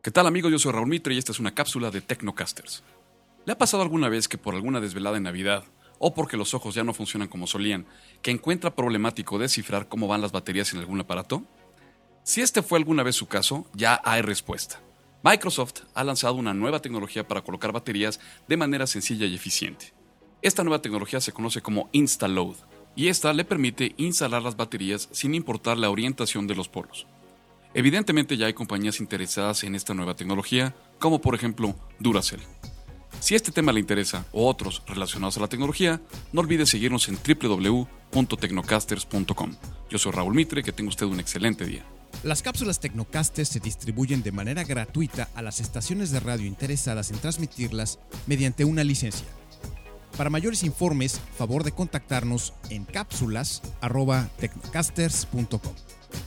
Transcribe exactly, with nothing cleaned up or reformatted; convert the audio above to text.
¿Qué tal amigos? Yo soy Raúl Mitre y esta es una cápsula de Tecnocasters. ¿Le ha pasado alguna vez que por alguna desvelada en Navidad, o porque los ojos ya no funcionan como solían, que encuentra problemático descifrar cómo van las baterías en algún aparato? Si este fue alguna vez su caso, ya hay respuesta. Microsoft ha lanzado una nueva tecnología para colocar baterías de manera sencilla y eficiente. Esta nueva tecnología se conoce como InstaLoad, y esta le permite instalar las baterías sin importar la orientación de los polos. Evidentemente ya hay compañías interesadas en esta nueva tecnología, como por ejemplo Duracell. Si este tema le interesa o otros relacionados a la tecnología, no olvide seguirnos en doble u doble u doble u punto tecnocasters punto com. Yo soy Raúl Mitre, que tenga usted un excelente día. Las cápsulas Tecnocasters se distribuyen de manera gratuita a las estaciones de radio interesadas en transmitirlas mediante una licencia. Para mayores informes, favor de contactarnos en cápsulas arroba tecnocasters punto com.